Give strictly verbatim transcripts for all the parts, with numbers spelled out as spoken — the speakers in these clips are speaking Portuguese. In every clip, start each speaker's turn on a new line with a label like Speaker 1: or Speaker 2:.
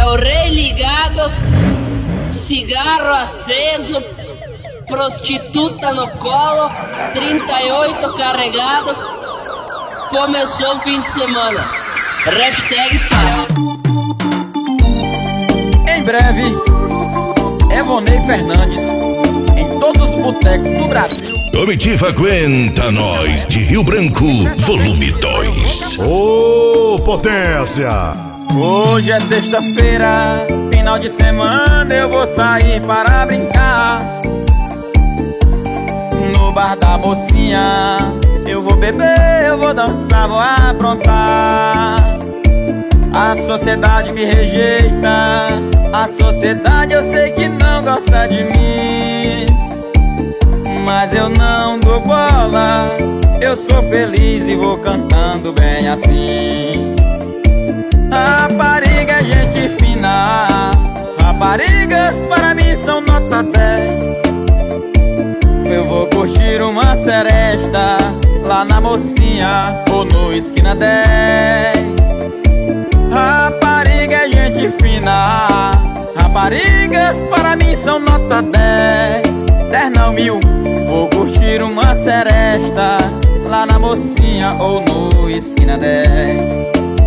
Speaker 1: o rei ligado, cigarro aceso, prostituta no colo, trinta e oito carregado. Começou o fim de semana. Hashtag paz.
Speaker 2: Em breve, Evonei Fernandes em todos os botecos do Brasil.
Speaker 3: Comitiva Aguenta Nós de Rio Branco, volume dois.
Speaker 4: Ô, oh, potência!
Speaker 2: Hoje é sexta-feira, final de semana, eu vou sair para brincar. No bar da mocinha, eu vou beber, eu vou dançar, vou aprontar. A sociedade me rejeita, a sociedade eu sei que não gosta de mim, mas eu não dou bola, eu sou feliz e vou cantando bem assim. Rapariga é gente fina, raparigas para mim são nota dez. Eu vou curtir uma seresta lá na mocinha ou no esquina dez. Rapariga é gente fina, raparigas para mim são nota dez. Dez não mil, vou curtir uma seresta lá na mocinha ou no esquina dez.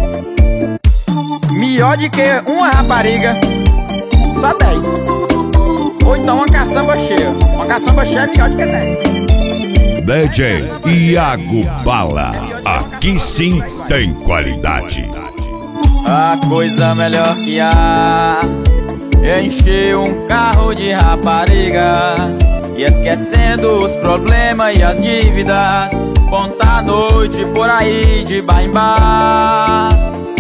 Speaker 2: Melhor de que uma rapariga, só dez. Ou então uma caçamba cheia. Uma caçamba cheia é melhor de que dez.
Speaker 3: D J Iago Bala, aqui sim tem qualidade.
Speaker 2: A coisa melhor que há é encher um carro de raparigas e esquecendo os problemas e as dívidas, pontar a noite por aí de bar em bar.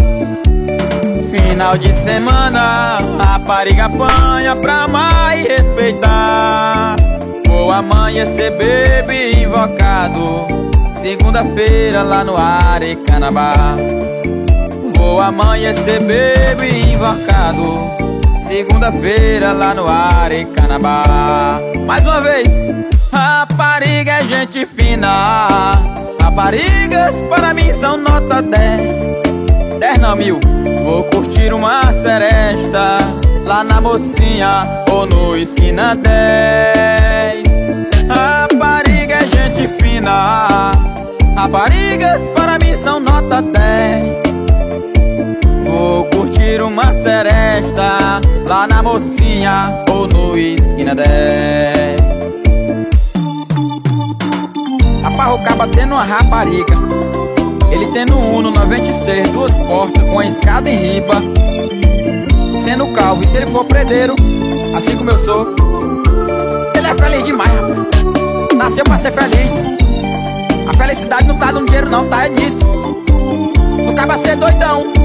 Speaker 2: Final de semana, rapariga apanha pra amar e respeitar. Vou amanhecer bebo e invocado, segunda-feira lá no Arecanabá. Vou amanhecer bebo e invocado, segunda-feira lá no Arecanabá. Mais uma vez, rapariga é gente fina, raparigas para mim são nota dez. Dez não mil, vou curtir uma seresta lá na mocinha ou no esquina dez. Rapariga é gente fina, raparigas para mim são nota dez. Vou curtir uma seresta lá na mocinha ou no esquina dez. A parrocaba tendo uma rapariga, ele tendo um Uno noventa e seis, duas portas com a escada em riba, sendo calvo e se ele for predeiro, assim como eu sou, ele é feliz demais, rapaz. Nasceu pra ser feliz. A felicidade não tá no dinheiro não, tá é nisso. No caba ser doidão,